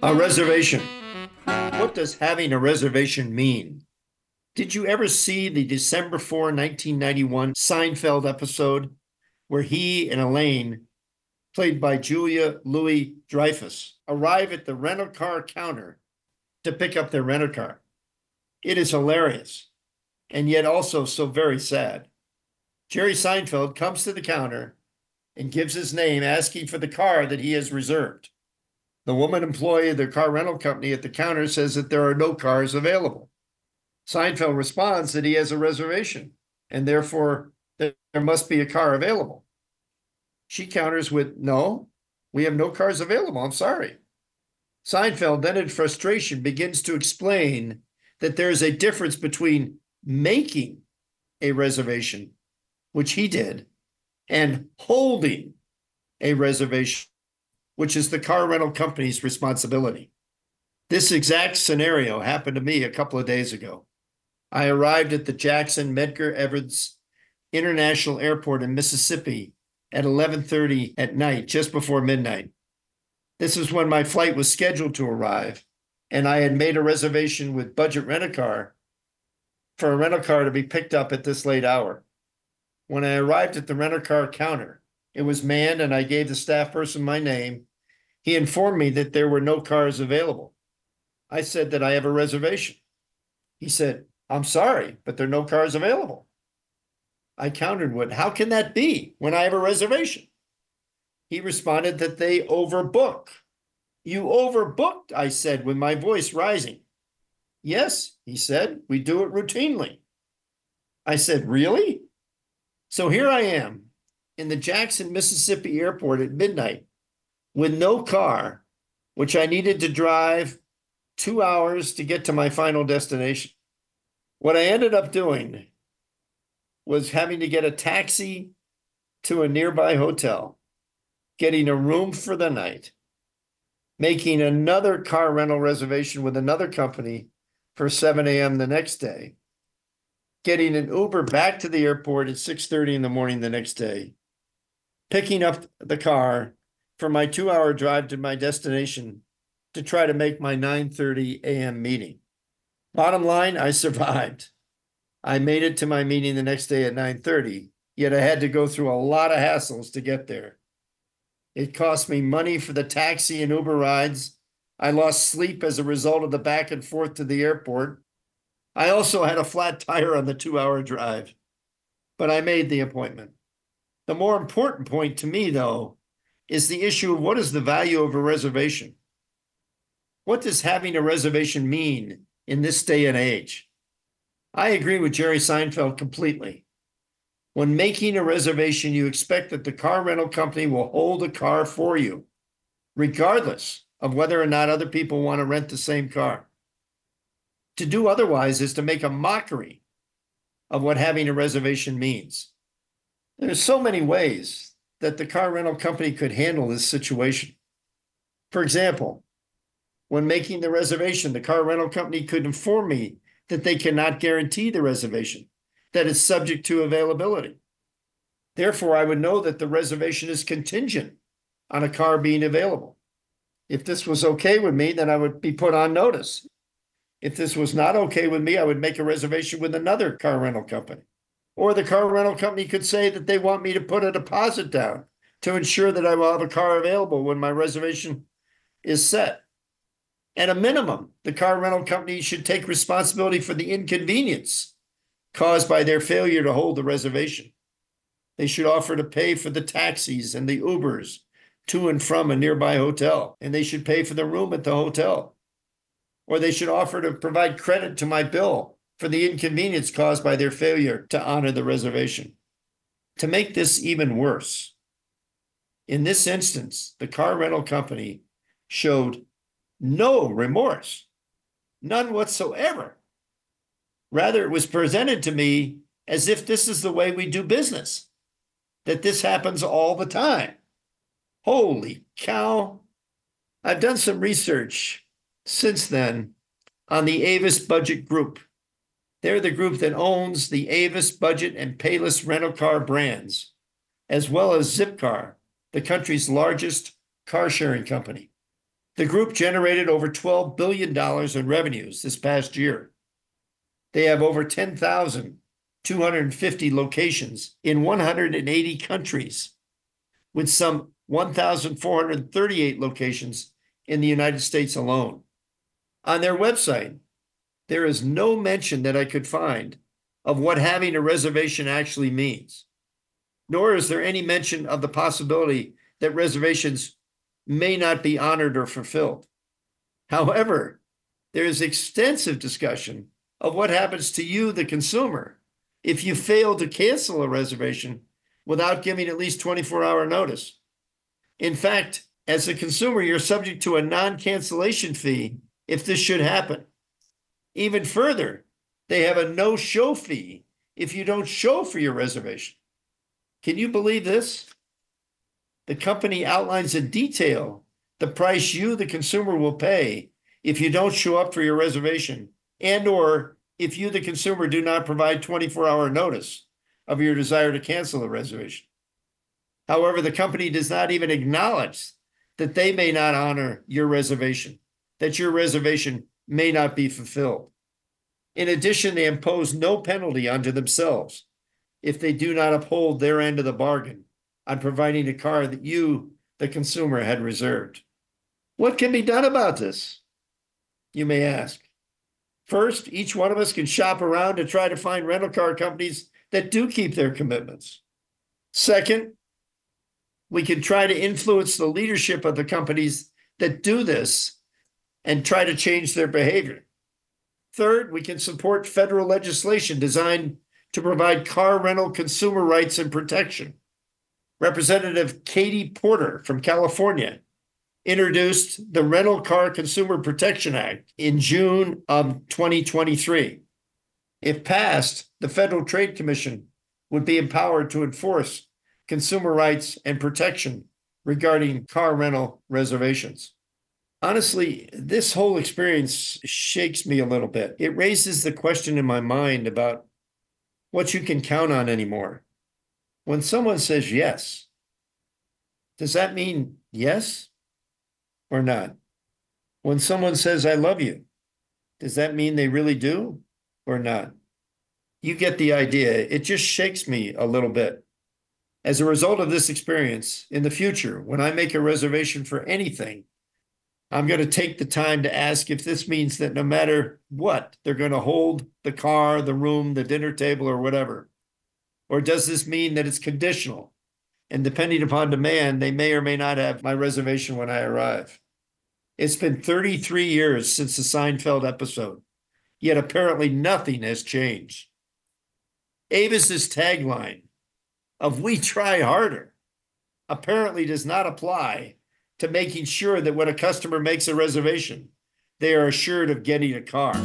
A reservation. What does having a reservation mean? Did you ever see the December 4, 1991 Seinfeld episode where he and Elaine, played by Julia Louis-Dreyfus, arrive at the rental car counter to pick up their rental car? It is hilarious and yet also so very sad. Jerry Seinfeld comes to the counter and gives his name, asking for the car that he has reserved. The woman employee of the car rental company at the counter says that there are no cars available. Seinfeld responds that he has a reservation and therefore there must be a car available. She counters with, "No, we have no cars available. I'm sorry." Seinfeld then in frustration begins to explain that there is a difference between making a reservation, which he did, and holding a reservation, which is the car rental company's responsibility. This exact scenario happened to me a couple of days ago. I arrived at the Jackson Medgar Evers International Airport in Mississippi at 11:30 at night, just before midnight. This is when my flight was scheduled to arrive, and I had made a reservation with Budget Rent-A-Car for a rental car to be picked up at this late hour. When I arrived at the rental-car counter, it was manned, and I gave the staff person my name. He informed me that there were no cars available. I said that I have a reservation. He said, "I'm sorry, but there are no cars available." I countered with, "How can that be when I have a reservation?" He responded that they overbook. "You overbooked," I said with my voice rising. "Yes," he said, "we do it routinely." I said, "Really?" So here I am in the Jackson, Mississippi airport at midnight with no car, which I needed to drive 2 hours to get to my final destination. What I ended up doing was having to get a taxi to a nearby hotel, getting a room for the night, making another car rental reservation with another company for 7 a.m. the next day, getting an Uber back to the airport at 6:30 in the morning the next day, picking up the car for my 2-hour drive to my destination to try to make my 9:30 a.m. meeting. Bottom line, I survived. I made it to my meeting the next day at 9:30, yet I had to go through a lot of hassles to get there. It cost me money for the taxi and Uber rides. I lost sleep as a result of the back and forth to the airport. I also had a flat tire on the 2-hour drive, but I made the appointment. The more important point to me, though, is the issue of what is the value of a reservation? What does having a reservation mean in this day and age? I agree with Jerry Seinfeld completely. When making a reservation, you expect that the car rental company will hold a car for you, regardless of whether or not other people want to rent the same car. To do otherwise is to make a mockery of what having a reservation means. There's so many ways that the car rental company could handle this situation. For example, when making the reservation, the car rental company could inform me that they cannot guarantee the reservation, that it's subject to availability. Therefore, I would know that the reservation is contingent on a car being available. If this was okay with me, then I would be put on notice. If this was not okay with me, I would make a reservation with another car rental company. Or the car rental company could say that they want me to put a deposit down to ensure that I will have a car available when my reservation is set. At a minimum, the car rental company should take responsibility for the inconvenience caused by their failure to hold the reservation. They should offer to pay for the taxis and the Ubers to and from a nearby hotel, and they should pay for the room at the hotel. Or they should offer to provide credit to my bill for the inconvenience caused by their failure to honor the reservation. To make this even worse, in this instance, the car rental company showed no remorse, none whatsoever. Rather, it was presented to me as if this is the way we do business, that this happens all the time. Holy cow. I've done some research since then on the Avis Budget Group. They're the group that owns the Avis Budget and Payless rental car brands, as well as Zipcar, the country's largest car sharing company. The group generated over $12 billion in revenues this past year. They have over 10,250 locations in 180 countries, with some 1,438 locations in the United States alone. On their website, there is no mention that I could find of what having a reservation actually means, nor is there any mention of the possibility that reservations may not be honored or fulfilled. However, there is extensive discussion of what happens to you, the consumer, if you fail to cancel a reservation without giving at least 24-hour notice. In fact, as a consumer, you're subject to a non-cancellation fee if this should happen. Even further, they have a no-show fee if you don't show for your reservation. Can you believe this? The company outlines in detail the price you, the consumer, will pay if you don't show up for your reservation and/or if you, the consumer, do not provide 24-hour notice of your desire to cancel the reservation. However, the company does not even acknowledge that they may not honor your reservation, that your reservation may not be fulfilled. In addition, they impose no penalty onto themselves if they do not uphold their end of the bargain on providing a car that you, the consumer, had reserved. What can be done about this? You may ask. First, each one of us can shop around to try to find rental car companies that do keep their commitments. Second, we can try to influence the leadership of the companies that do this and try to change their behavior. Third, we can support federal legislation designed to provide car rental consumer rights and protection. Representative Katie Porter from California introduced the Rental Car Consumer Protection Act in June of 2023. If passed, the Federal Trade Commission would be empowered to enforce consumer rights and protection regarding car rental reservations. Honestly, this whole experience shakes me a little bit. It raises the question in my mind about what you can count on anymore. When someone says yes, does that mean yes or not? When someone says, I love you, does that mean they really do or not? You get the idea. It just shakes me a little bit. As a result of this experience, in the future, when I make a reservation for anything, I'm going to take the time to ask if this means that no matter what, they're going to hold the car, the room, the dinner table, or whatever. Or does this mean that it's conditional? And depending upon demand, they may or may not have my reservation when I arrive. It's been 33 years since the Seinfeld episode, yet apparently nothing has changed. Avis's tagline of "We try harder" apparently does not apply to making sure that when a customer makes a reservation, they are assured of getting a car.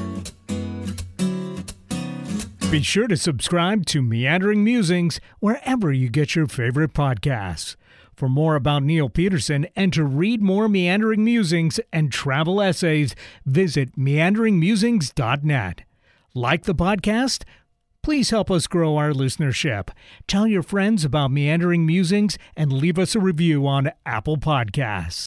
Be sure to subscribe to Meandering Musings wherever you get your favorite podcasts. For more about Neil Peterson and to read more Meandering Musings and travel essays, visit meanderingmusings.net. Like the podcast? Please help us grow our listenership. Tell your friends about Meandering Musings and leave us a review on Apple Podcasts.